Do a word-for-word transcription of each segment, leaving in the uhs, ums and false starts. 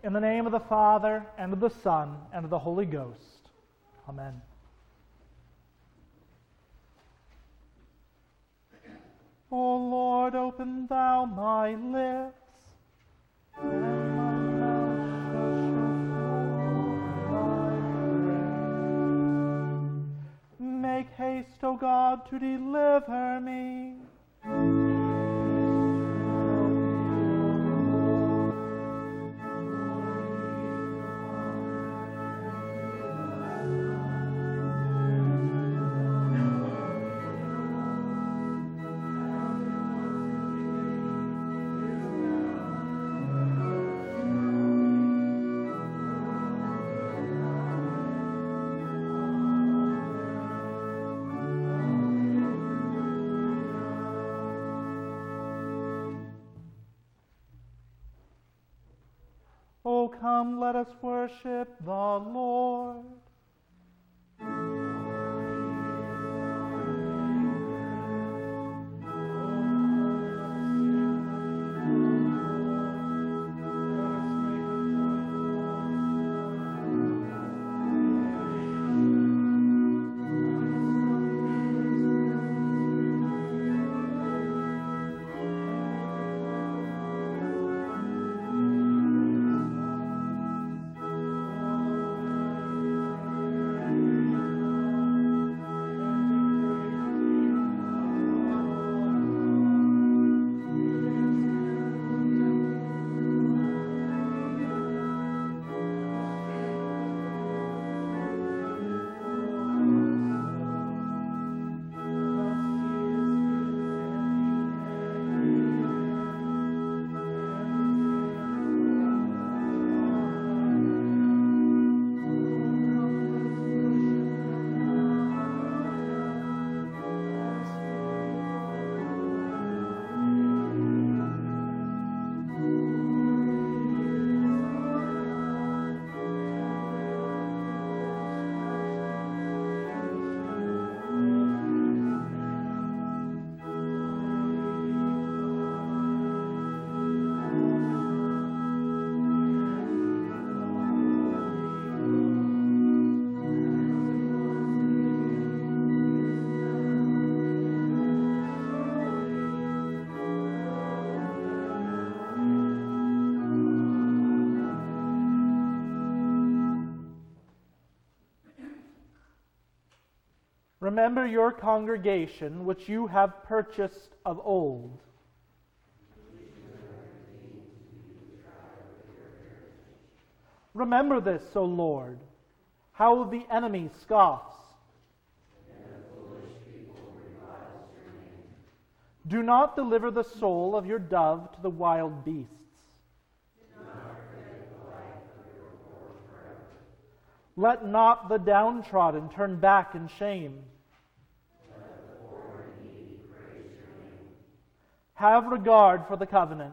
In the name of the Father, and of the Son, and of the Holy Ghost. Amen. O Lord, open thou my lips, and my mouth shall show forth thy praise. Make haste, O God, to deliver me. O come, let us worship the Lord. Remember your congregation, which you have purchased of old. Remember this, O Lord, how the enemy scoffs. Do not deliver the soul of your dove to the wild beasts. Let not the downtrodden turn back in shame. Have regard for the covenant.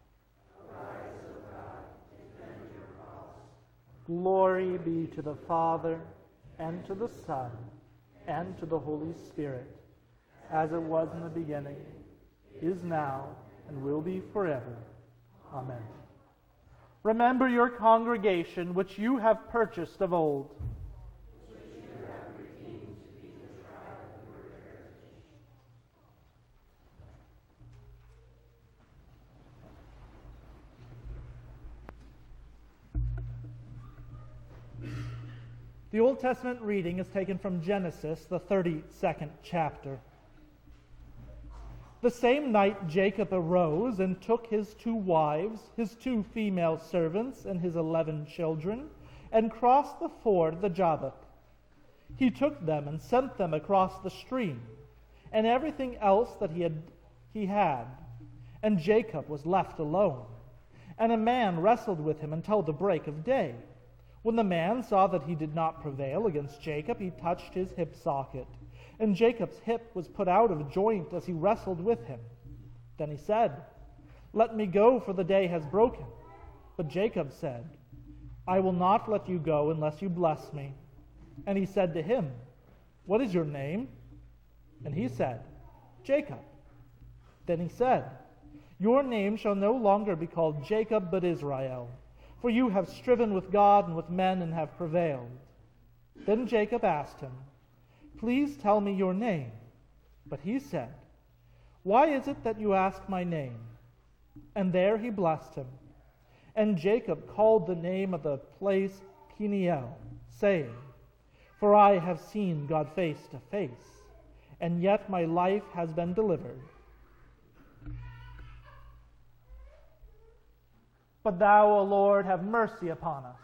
Glory be to the Father, and to the Son, and to the Holy Spirit, as it was in the beginning, is now, and will be forever. Amen. Remember your congregation, which you have purchased of old. Which you have redeemed to be the tribe of your heritage. The Old Testament reading is taken from Genesis, the thirty-second chapter. The same night Jacob arose and took his two wives, his two female servants, and his eleven children, and crossed the ford the Jabbok. He took them and sent them across the stream, and everything else that he had, he had. And Jacob was left alone. And a man wrestled with him until the break of day. When the man saw that he did not prevail against Jacob, he touched his hip socket. And Jacob's hip was put out of joint as he wrestled with him. Then he said, "Let me go, for the day has broken." But Jacob said, "I will not let you go unless you bless me." And he said to him, "What is your name?" And he said, "Jacob." Then he said, "Your name shall no longer be called Jacob, but Israel, for you have striven with God and with men and have prevailed." Then Jacob asked him, "Please tell me your name." But he said, "Why is it that you ask my name?" And there he blessed him. And Jacob called the name of the place Peniel, saying, "For I have seen God face to face, and yet my life has been delivered. But thou, O Lord, have mercy upon us."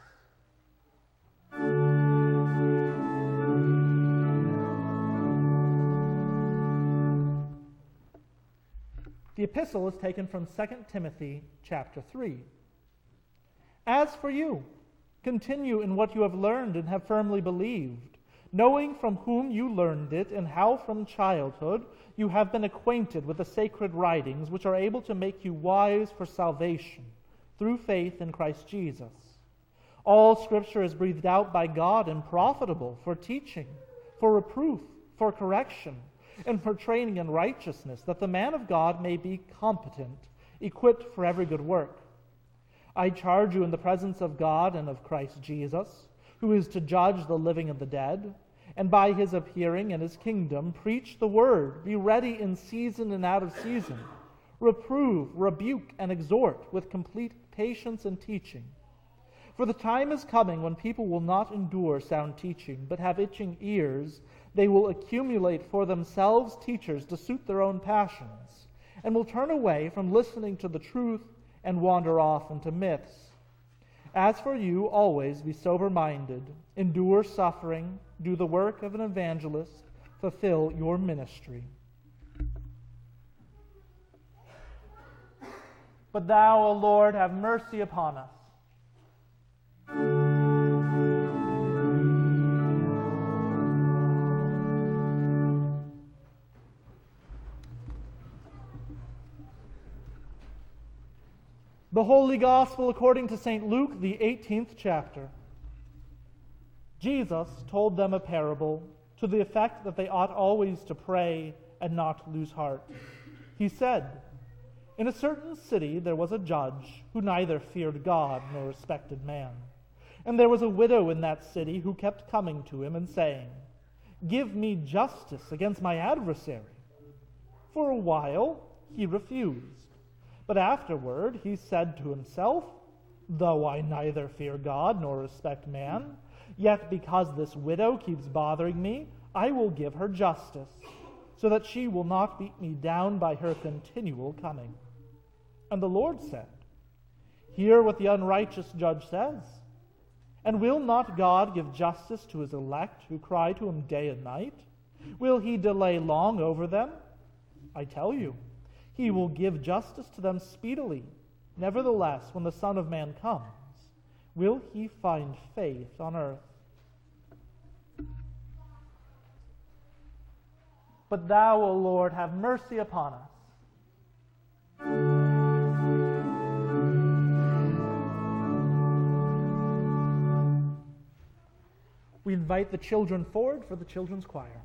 The epistle is taken from Second Timothy chapter three. "As for you, continue in what you have learned and have firmly believed, knowing from whom you learned it, and how from childhood you have been acquainted with the sacred writings, which are able to make you wise for salvation through faith in Christ Jesus. All Scripture is breathed out by God and profitable for teaching, for reproof, for correction, and for training in righteousness, that the man of God may be competent, equipped for every good work. I charge you in the presence of God and of Christ Jesus, who is to judge the living and the dead, and by his appearing and his kingdom, preach the word, be ready in season and out of season, reprove, rebuke, and exhort with complete patience and teaching. For the time is coming when people will not endure sound teaching, but have itching ears. They will accumulate for themselves teachers to suit their own passions, and will turn away from listening to the truth and wander off into myths. As for you, always be sober-minded, endure suffering, do the work of an evangelist, fulfill your ministry. But thou, O Lord, have mercy upon us. The Holy Gospel according to Saint Luke, the eighteenth chapter. Jesus told them a parable to the effect that they ought always to pray and not lose heart. He said, "In a certain city there was a judge who neither feared God nor respected man. And there was a widow in that city who kept coming to him and saying, 'Give me justice against my adversary.' For a while he refused. But afterward he said to himself, 'Though I neither fear God nor respect man, yet because this widow keeps bothering me, I will give her justice, so that she will not beat me down by her continual coming.' And the Lord said, 'Hear what the unrighteous judge says. And will not God give justice to his elect who cry to him day and night? Will he delay long over them? I tell you, he will give justice to them speedily. Nevertheless, when the Son of Man comes, will he find faith on earth?' But thou, O Lord, have mercy upon us. We invite the children forward for the children's choir.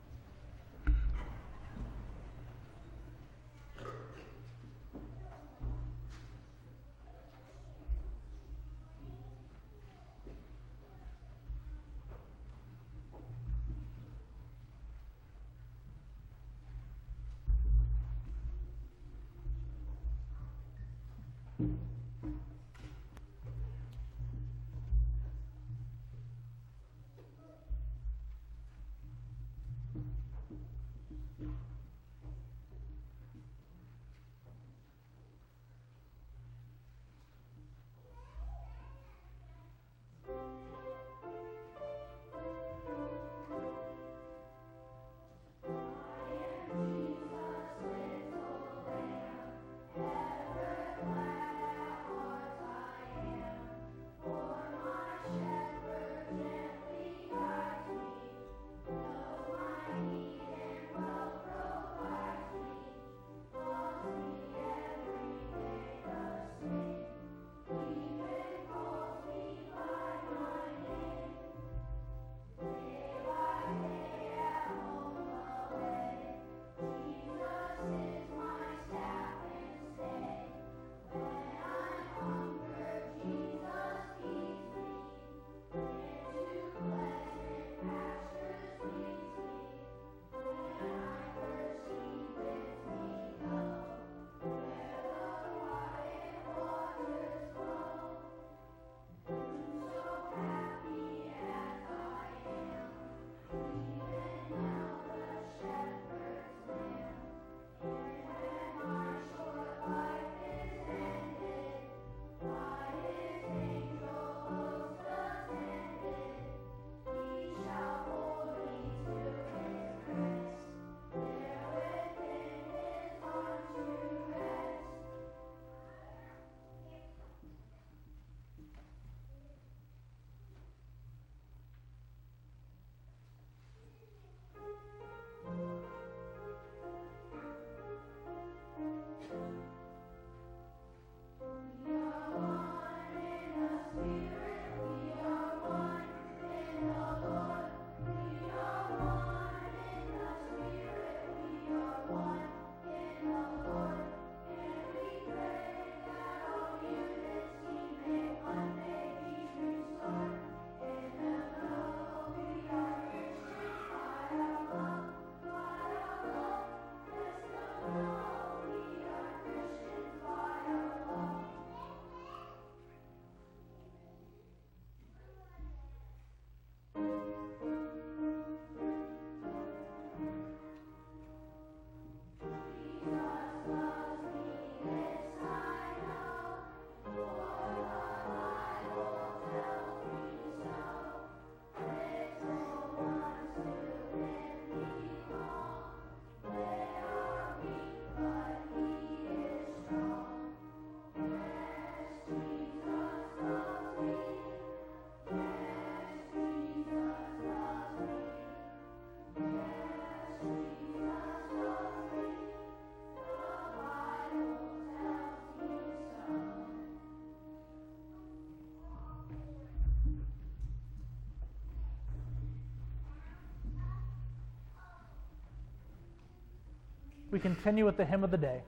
We continue with the hymn of the day.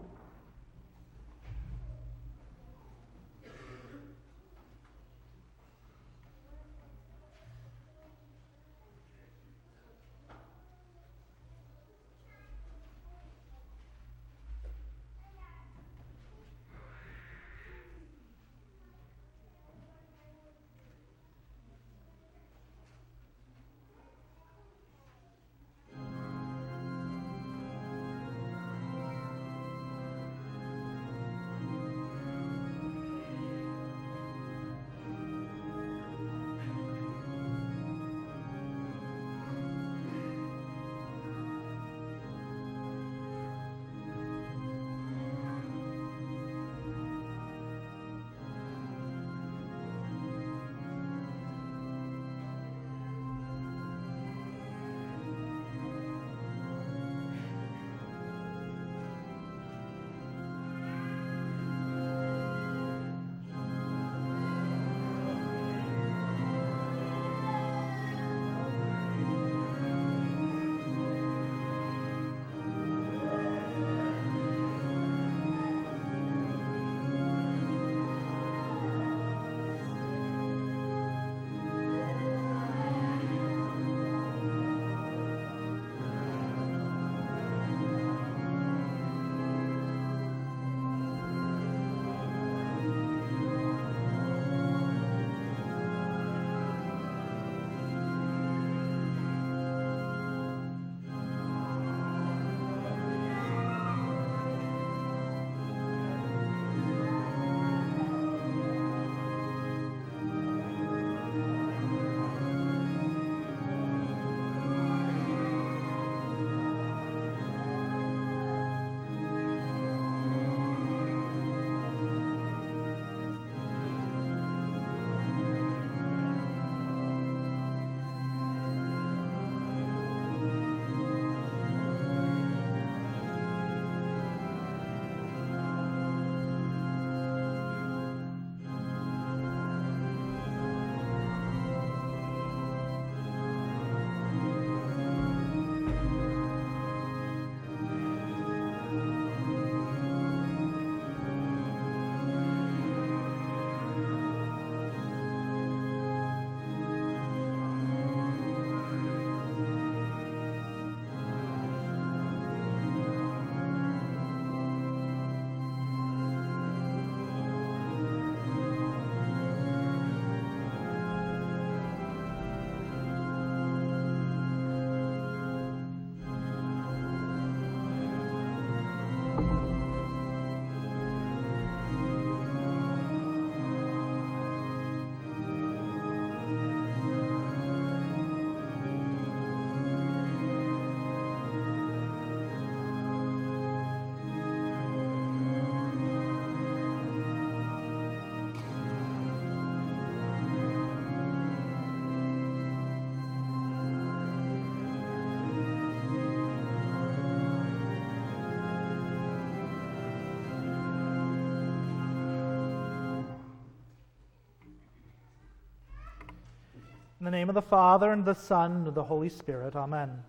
In the name of the Father, and the Son, and of the Holy Spirit. Amen.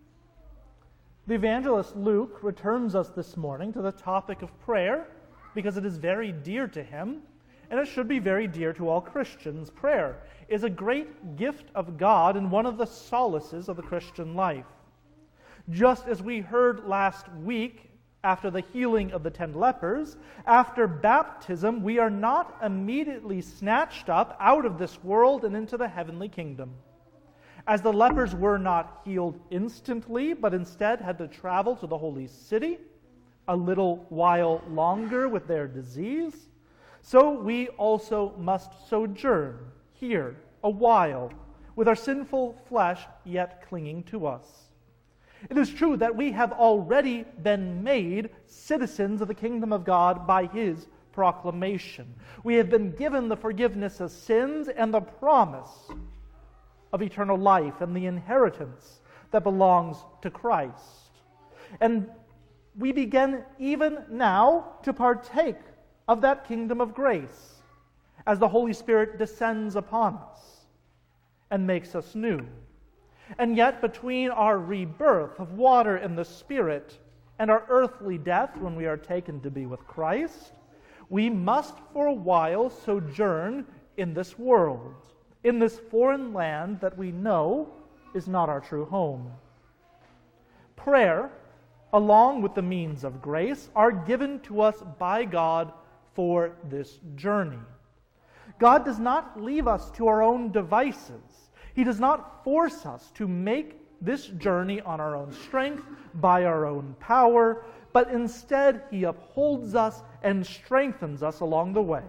The evangelist Luke returns us this morning to the topic of prayer because it is very dear to him, and it should be very dear to all Christians. Prayer is a great gift of God and one of the solaces of the Christian life. Just as we heard last week, after the healing of the ten lepers, after baptism, we are not immediately snatched up out of this world and into the heavenly kingdom. As the lepers were not healed instantly, but instead had to travel to the holy city a little while longer with their disease, so we also must sojourn here a while, with our sinful flesh yet clinging to us. It is true that we have already been made citizens of the kingdom of God by His proclamation. We have been given the forgiveness of sins and the promise of eternal life and the inheritance that belongs to Christ. And we begin even now to partake of that kingdom of grace as the Holy Spirit descends upon us and makes us new. And yet, between our rebirth of water and the Spirit and our earthly death when we are taken to be with Christ, we must for a while sojourn in this world, in this foreign land that we know is not our true home. Prayer, along with the means of grace, are given to us by God for this journey. God does not leave us to our own devices. He does not force us to make this journey on our own strength, by our own power, but instead He upholds us and strengthens us along the way.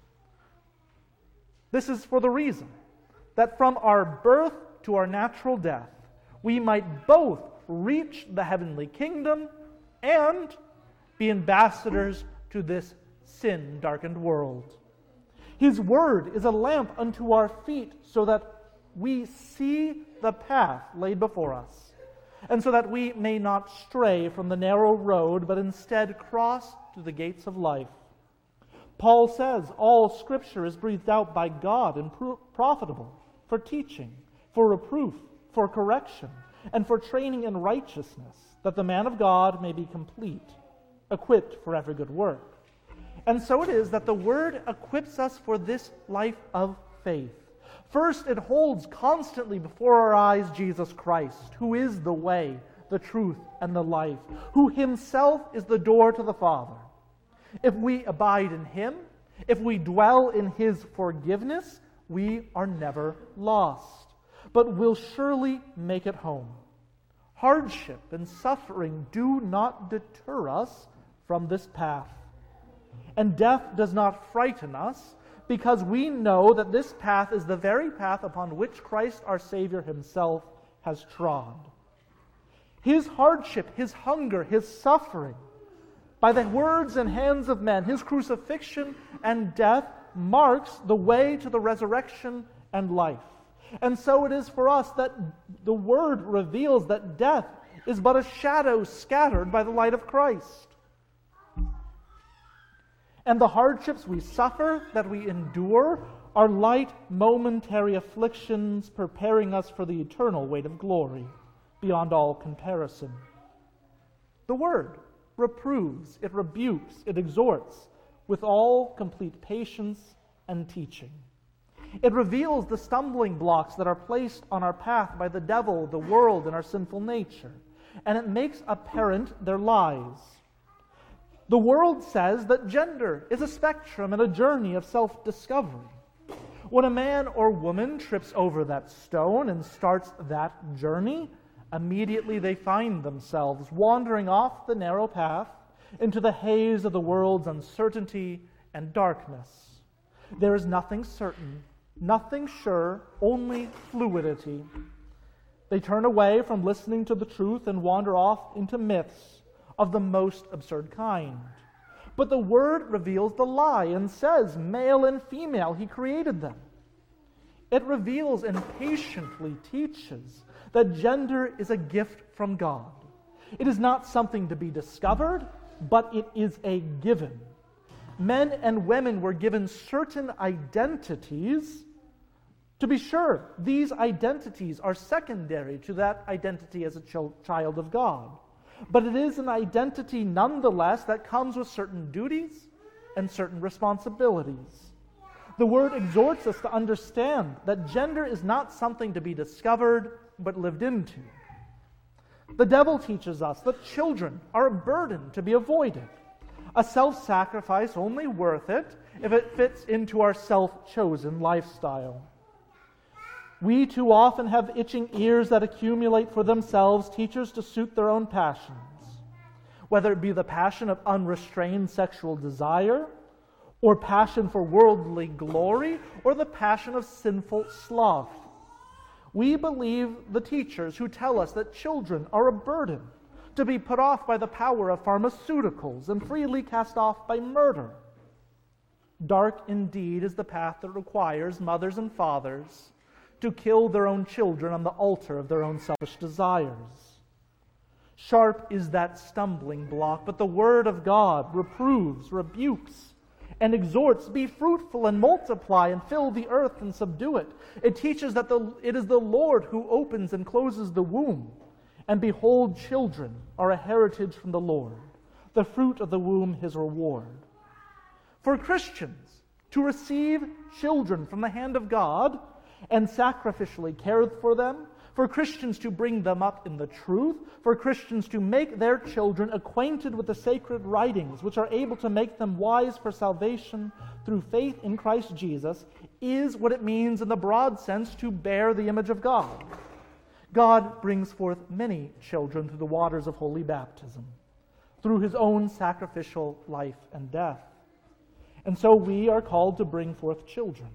This is for the reason that from our birth to our natural death, we might both reach the heavenly kingdom and be ambassadors to this sin-darkened world. His word is a lamp unto our feet so that we see the path laid before us, and so that we may not stray from the narrow road, but instead cross to the gates of life. Paul says all Scripture is breathed out by God and pro- profitable for teaching, for reproof, for correction, and for training in righteousness, that the man of God may be complete, equipped for every good work. And so it is that the Word equips us for this life of faith. First, it holds constantly before our eyes Jesus Christ, who is the way, the truth, and the life, who Himself is the door to the Father. If we abide in Him, if we dwell in His forgiveness, we are never lost, but will surely make it home. Hardship and suffering do not deter us from this path. And death does not frighten us, because we know that this path is the very path upon which Christ our Savior Himself has trod. His hardship, His hunger, His suffering, by the words and hands of men, His crucifixion and death marks the way to the resurrection and life. And so it is for us that the Word reveals that death is but a shadow scattered by the light of Christ. And the hardships we suffer, that we endure, are light, momentary afflictions preparing us for the eternal weight of glory, beyond all comparison. The Word reproves, it rebukes, it exhorts, with all complete patience and teaching. It reveals the stumbling blocks that are placed on our path by the devil, the world, and our sinful nature, and it makes apparent their lies. The world says that gender is a spectrum and a journey of self-discovery. When a man or woman trips over that stone and starts that journey, immediately they find themselves wandering off the narrow path into the haze of the world's uncertainty and darkness. There is nothing certain, nothing sure, only fluidity. They turn away from listening to the truth and wander off into myths of the most absurd kind. But the Word reveals the lie and says, male and female, He created them. It reveals and patiently teaches that gender is a gift from God. It is not something to be discovered, but it is a given. Men and women were given certain identities. To be sure, these identities are secondary to that identity as a ch- child of God. But it is an identity nonetheless that comes with certain duties and certain responsibilities. The Word exhorts us to understand that gender is not something to be discovered, but lived into. The devil teaches us that children are a burden to be avoided, a self-sacrifice only worth it if it fits into our self-chosen lifestyle. We too often have itching ears that accumulate for themselves teachers to suit their own passions, whether it be the passion of unrestrained sexual desire, or passion for worldly glory, or the passion of sinful sloth. We believe the teachers who tell us that children are a burden to be put off by the power of pharmaceuticals and freely cast off by murder. Dark indeed is the path that requires mothers and fathers to kill their own children on the altar of their own selfish desires. Sharp is that stumbling block, but the Word of God reproves, rebukes, and exhorts, be fruitful and multiply and fill the earth and subdue it. It teaches that the, it is the Lord who opens and closes the womb, And behold, children are a heritage from the Lord, the fruit of the womb his reward. For Christians to receive children from the hand of God and sacrificially care for them, for Christians to bring them up in the truth, for Christians to make their children acquainted with the sacred writings, which are able to make them wise for salvation through faith in Christ Jesus, is what it means in the broad sense to bear the image of God. God brings forth many children through the waters of holy baptism, through his own sacrificial life and death. And so we are called to bring forth children.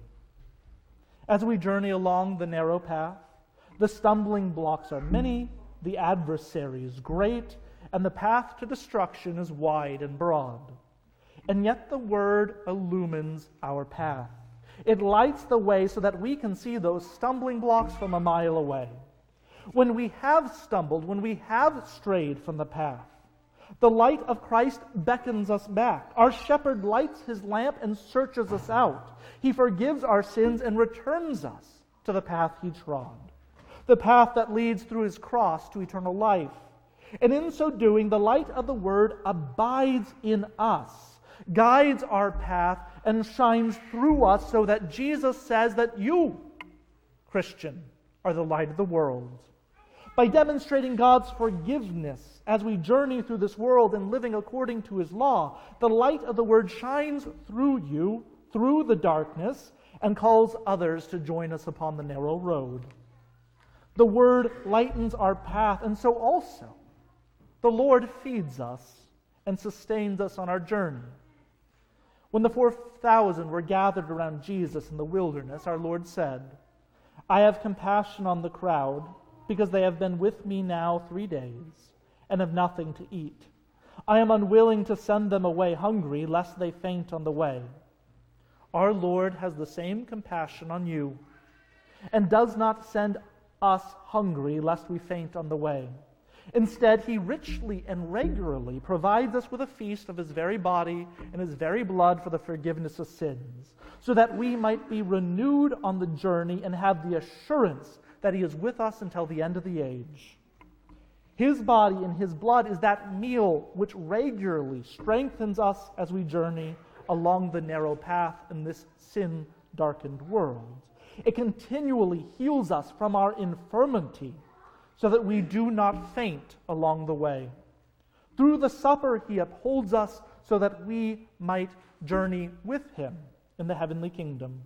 As we journey along the narrow path, the stumbling blocks are many, the adversary is great, and the path to destruction is wide and broad. And yet the Word illumines our path. It lights the way so that we can see those stumbling blocks from a mile away. When we have stumbled, when we have strayed from the path, the light of Christ beckons us back. Our shepherd lights his lamp and searches us out. He forgives our sins and returns us to the path he trod, the path that leads through his cross to eternal life. And in so doing, the light of the Word abides in us, guides our path, and shines through us so that Jesus says that you, Christian, are the light of the world. By demonstrating God's forgiveness as we journey through this world and living according to his law, the light of the Word shines through you, through the darkness, and calls others to join us upon the narrow road. The Word lightens our path, and so also the Lord feeds us and sustains us on our journey. When the four thousand were gathered around Jesus in the wilderness, our Lord said, "I have compassion on the crowd, because they have been with me now three days and have nothing to eat. I am unwilling to send them away hungry, lest they faint on the way." Our Lord has the same compassion on you and does not send us hungry, lest we faint on the way. Instead, he richly and regularly provides us with a feast of his very body and his very blood for the forgiveness of sins, so that we might be renewed on the journey and have the assurance that he is with us until the end of the age. His body and his blood is that meal which regularly strengthens us as we journey along the narrow path in this sin-darkened world. It continually heals us from our infirmity so that we do not faint along the way. Through the supper, he upholds us so that we might journey with him in the heavenly kingdom.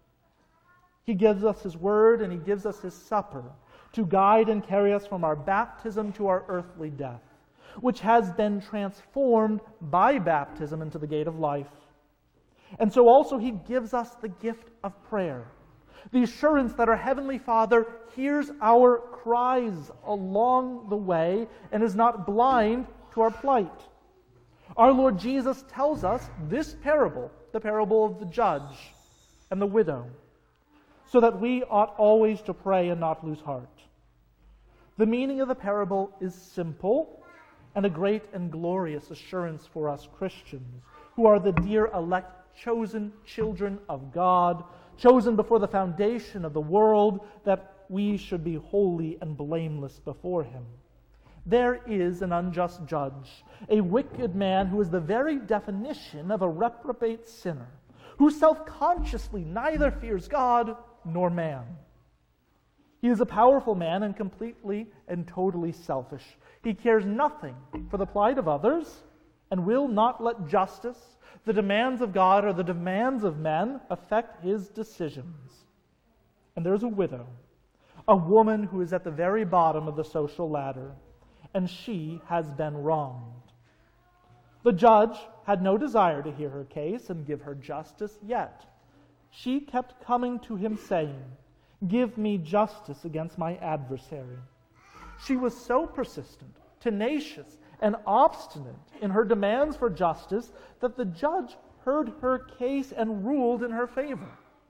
He gives us his word and he gives us his supper to guide and carry us from our baptism to our earthly death, which has been transformed by baptism into the gate of life. And so also he gives us the gift of prayer, the assurance that our Heavenly Father hears our cries along the way and is not blind to our plight. Our Lord Jesus tells us this parable, the parable of the judge and the widow, so that we ought always to pray and not lose heart. The meaning of the parable is simple and a great and glorious assurance for us Christians, who are the dear elect chosen children of God, chosen before the foundation of the world, that we should be holy and blameless before him. There is an unjust judge, a wicked man who is the very definition of a reprobate sinner, who self-consciously neither fears God nor man. He is a powerful man and completely and totally selfish. He cares nothing for the plight of others and will not let justice, the demands of God, or the demands of men affect his decisions. And there's a widow, a woman who is at the very bottom of the social ladder, and she has been wronged. The judge had no desire to hear her case and give her justice, yet she kept coming to him saying, "Give me justice against my adversary." She was so persistent, tenacious, and obstinate in her demands for justice that the judge heard her case and ruled in her favor.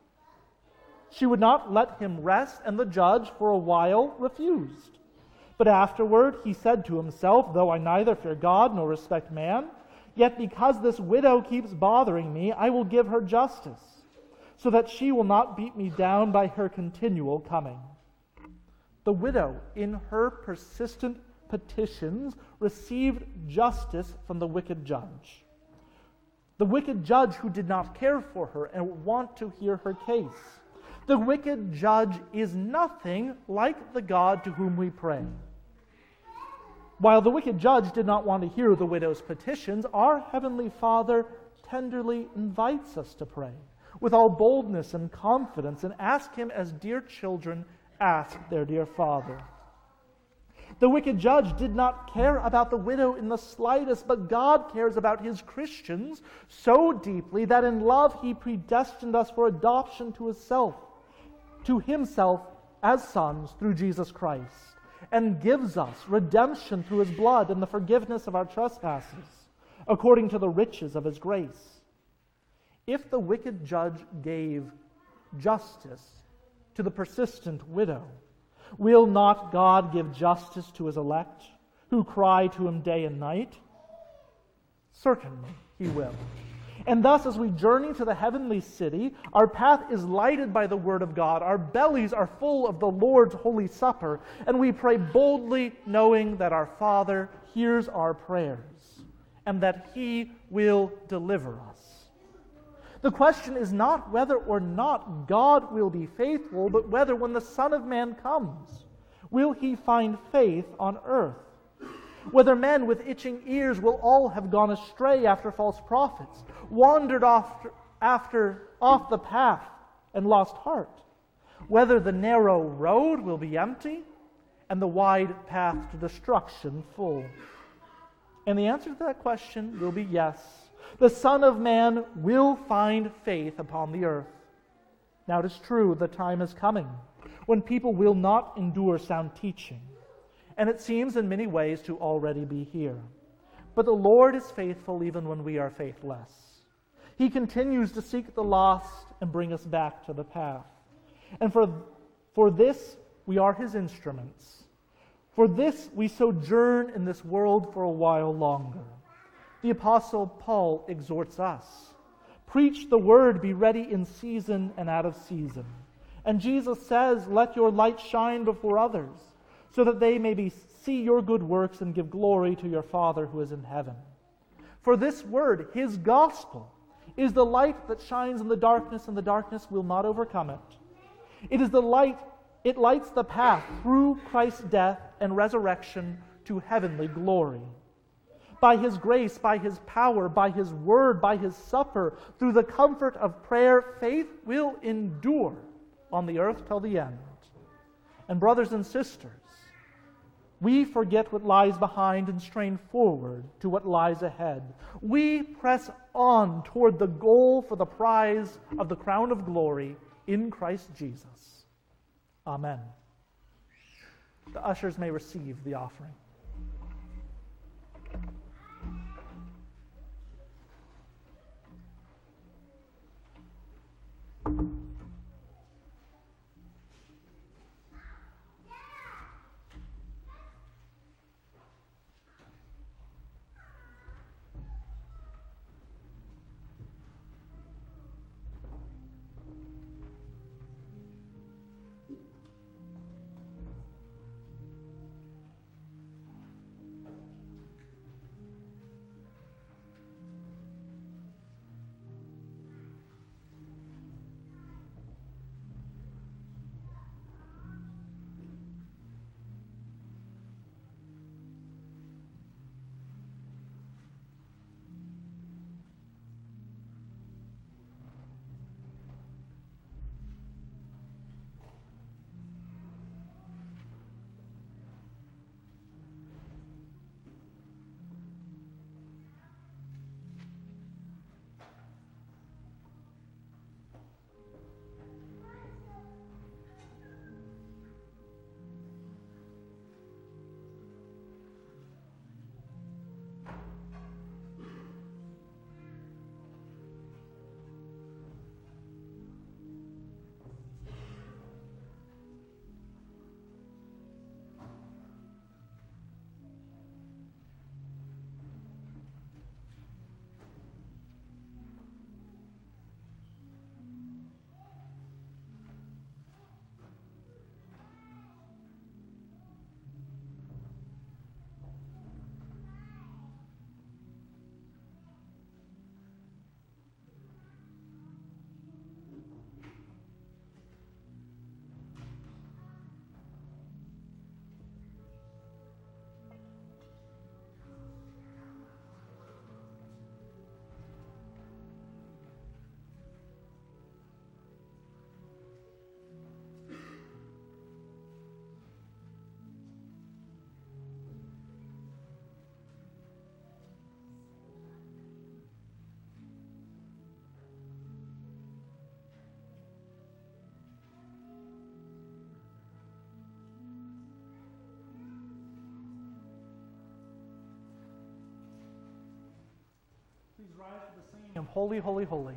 She would not let him rest, and the judge for a while refused. But afterward he said to himself, "Though I neither fear God nor respect man, yet because this widow keeps bothering me, I will give her justice, so that she will not beat me down by her continual coming." The widow, in her persistent petitions received justice from the wicked judge. The wicked judge who did not care for her and want to hear her case. The wicked judge is nothing like the God to whom we pray. While the wicked judge did not want to hear the widow's petitions, our Heavenly Father tenderly invites us to pray with all boldness and confidence and ask Him as dear children ask their dear Father. The wicked judge did not care about the widow in the slightest, but God cares about His Christians so deeply that in love He predestined us for adoption to Himself, to Himself as sons through Jesus Christ, and gives us redemption through His blood and the forgiveness of our trespasses, according to the riches of His grace. If the wicked judge gave justice to the persistent widow, will not God give justice to His elect, who cry to Him day and night? Certainly He will. And thus, as we journey to the heavenly city, our path is lighted by the Word of God. Our bellies are full of the Lord's Holy Supper, and we pray boldly, knowing that our Father hears our prayers, and that He will deliver us. The question is not whether or not God will be faithful, but whether when the Son of Man comes, will He find faith on earth? Whether men with itching ears will all have gone astray after false prophets, wandered off after off the path and lost heart. Whether the narrow road will be empty and the wide path to destruction full. And the answer to that question will be yes. The Son of Man will find faith upon the earth. Now it is true, the time is coming when people will not endure sound teaching, and it seems in many ways to already be here. But the Lord is faithful even when we are faithless. He continues to seek the lost and bring us back to the path. And for, for this, we are His instruments. For this, we sojourn in this world for a while longer. The Apostle Paul exhorts us, preach the word, be ready in season and out of season. And Jesus says, let your light shine before others, so that they may be, see your good works and give glory to your Father who is in heaven. For this word, His gospel, is the light that shines in the darkness, and the darkness will not overcome it. It is the light, it lights the path through Christ's death and resurrection to heavenly glory. By His grace, by His power, by His word, by His supper, through the comfort of prayer, faith will endure on the earth till the end. And brothers and sisters, we forget what lies behind and strain forward to what lies ahead. We press on toward the goal for the prize of the crown of glory in Christ Jesus. Amen. The ushers may receive the offering. Please rise for the singing of Holy, Holy, Holy.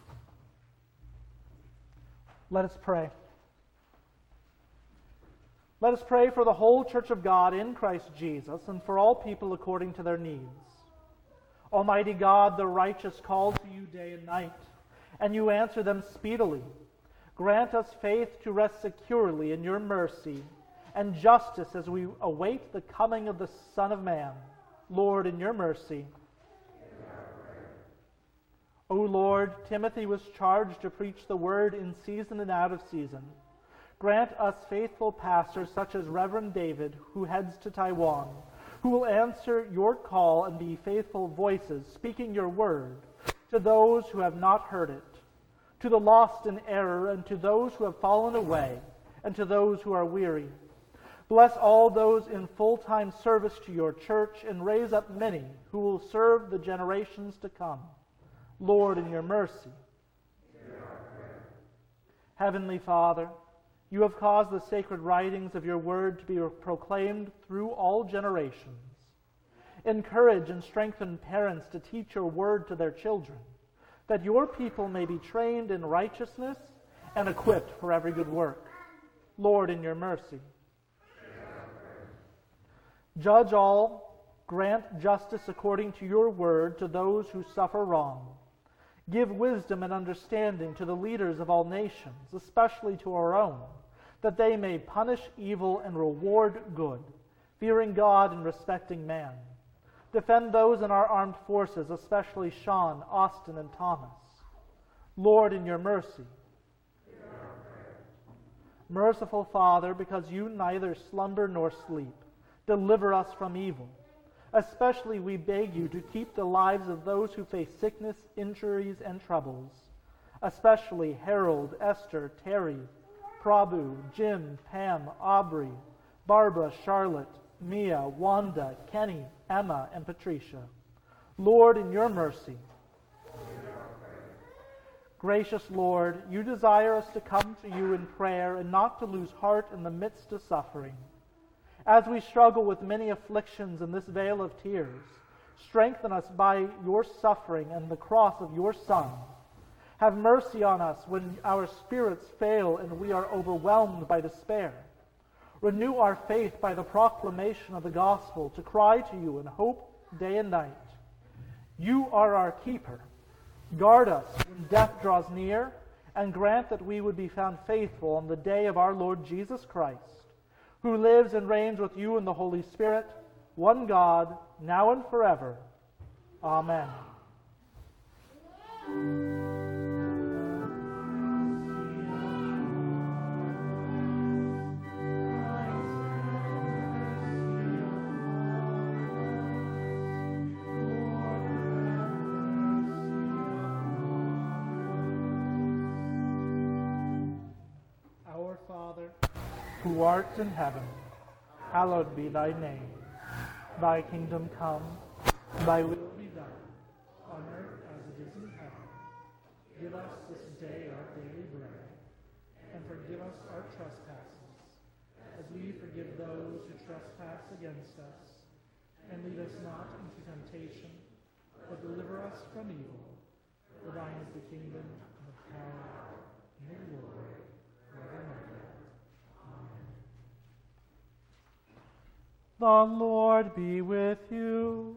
Let us pray. Let us pray for the whole Church of God in Christ Jesus and for all people according to their needs. Almighty God, the righteous call to you day and night, and you answer them speedily. Grant us faith to rest securely in your mercy, and justice as we await the coming of the Son of Man. Lord, in your mercy. O Lord, Timothy was charged to preach the word in season and out of season. Grant us faithful pastors such as Reverend David, who heads to Taiwan, who will answer your call and be faithful voices, speaking your word to those who have not heard it, to the lost in error, and to those who have fallen away, and to those who are weary. Bless all those in full-time service to your church, and raise up many who will serve the generations to come. Lord, in your mercy. Heavenly Father, you have caused the sacred writings of your word to be proclaimed through all generations. Encourage and strengthen parents to teach your word to their children, that your people may be trained in righteousness and equipped for every good work. Lord, in your mercy. Judge all, grant justice according to your word to those who suffer wrong. Give wisdom and understanding to the leaders of all nations, especially to our own, that they may punish evil and reward good, fearing God and respecting man. Defend those in our armed forces, especially Sean, Austin, and Thomas. Lord, in your mercy. Merciful Father, because you neither slumber nor sleep, deliver us from evil. Especially we beg you to keep the lives of those who face sickness, injuries, and troubles, especially Harold, Esther, Terry, Prabhu, Jim, Pam, Aubrey, Barbara, Charlotte, Mia, Wanda, Kenny, Emma, and Patricia. Lord, in your mercy. Gracious Lord, you desire us to come to you in prayer and not to lose heart in the midst of suffering. As we struggle with many afflictions in this vale of tears, strengthen us by your suffering and the cross of your Son. Have mercy on us when our spirits fail and we are overwhelmed by despair. Renew our faith by the proclamation of the gospel to cry to you in hope day and night. You are our keeper. Guard us when death draws near, and grant that we would be found faithful on the day of our Lord Jesus Christ, who lives and reigns with you in the Holy Spirit, one God, now and forever. Amen. Our Father, who art in heaven, hallowed be thy name. Thy kingdom come, thy will be done, on earth as it is in heaven. Give us this day our daily bread, and forgive us our trespasses, as we forgive those who trespass against us. And lead us not into temptation, but deliver us from evil. For thine is the kingdom, and the power, and the glory, forever. The Lord be with you.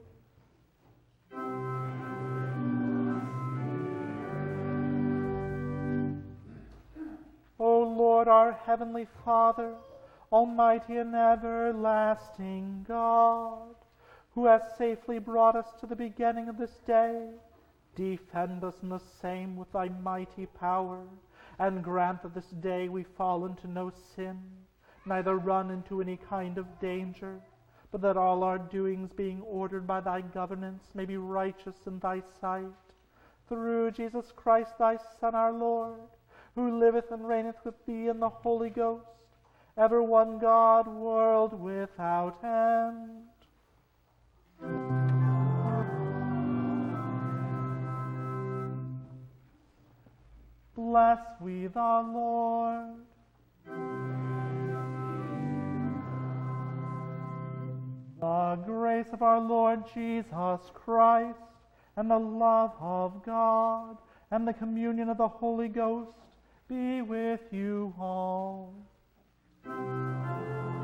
O Lord, our heavenly Father, almighty and everlasting God, who has safely brought us to the beginning of this day, defend us in the same with thy mighty power, and grant that this day we fall into no sin, neither run into any kind of danger, but that all our doings, being ordered by thy governance, may be righteous in thy sight. Through Jesus Christ, thy Son, our Lord, who liveth and reigneth with thee in the Holy Ghost, ever one God, world without end. Bless we the Lord. The grace of our Lord Jesus Christ, and the love of God, and the communion of the Holy Ghost be with you all.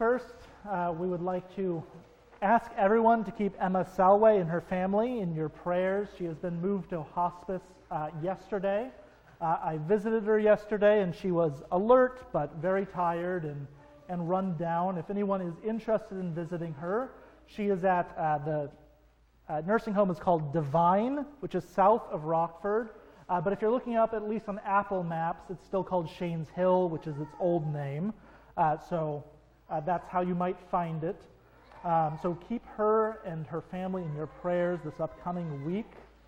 First, uh, we would like to ask everyone to keep Emma Salway and her family in your prayers. She has been moved to hospice uh, yesterday. Uh, I visited her yesterday, and she was alert but very tired and, and run down. If anyone is interested in visiting her, she is at uh, the uh, nursing home is called Divine, which is south of Rockford. Uh, but if you're looking up, at least on Apple Maps, it's still called Shanes Hill, which is its old name. Uh, so uh, that's how you might find it. Um, so keep her and her family in your prayers this upcoming week.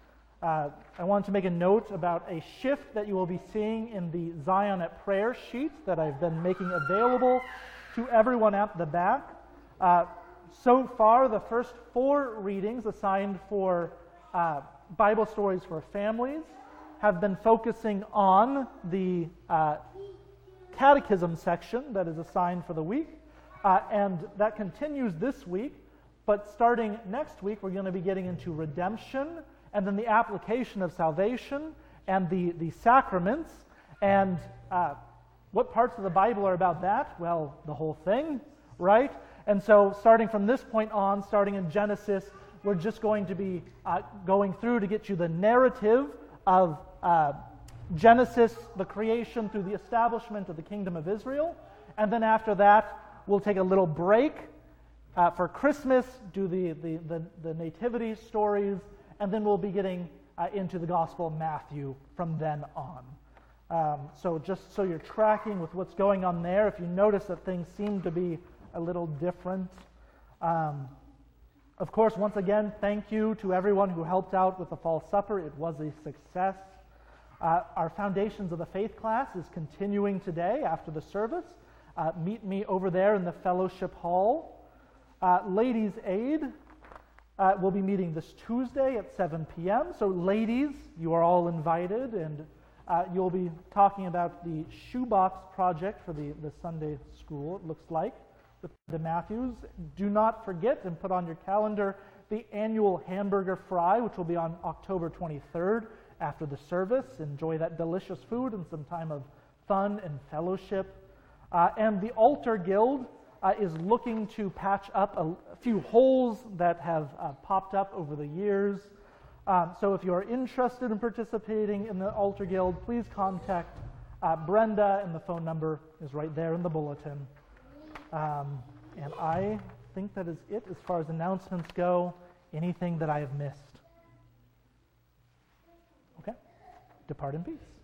Uh, I wanted to make a note about a shift that you will be seeing in the Zion at Prayer sheet that I've been making available to everyone at the back. Uh, so far, the first four readings assigned for uh, Bible stories for families have been focusing on the uh, catechism section that is assigned for the week. Uh, and that continues this week, but starting next week, we're going to be getting into redemption, and then the application of salvation, and the, the sacraments. And uh, what parts of the Bible are about that? Well, the whole thing, right? And so starting from this point on, starting in Genesis, we're just going to be uh, going through to get you the narrative of uh, Genesis, the creation through the establishment of the kingdom of Israel. And then after that, we'll take a little break uh, for Christmas, do the, the, the, the nativity stories, and then we'll be getting uh, into the Gospel of Matthew from then on. Um, so just so you're tracking with what's going on there, if you notice that things seem to be a little different. Um, of course, once again, thank you to everyone who helped out with the Fall Supper. It was a success. Uh, our Foundations of the Faith class is continuing today after the service. Uh, meet me over there in the fellowship hall. Uh, Ladies' Aid uh, will be meeting this Tuesday at seven p.m. So ladies, you are all invited, and uh, you'll be talking about the shoebox project for the, the Sunday school, it looks like, with the Matthews. Do not forget and put on your calendar the annual hamburger fry, which will be on October twenty-third after the service. Enjoy that delicious food and some time of fun and fellowship. Uh, and the Altar Guild uh, is looking to patch up a, a few holes that have uh, popped up over the years. Um, so if you are interested in participating in the Altar Guild, please contact uh, Brenda, and the phone number is right there in the bulletin. Um, and I think that is it as far as announcements go. Anything that I have missed? Okay. Depart in peace.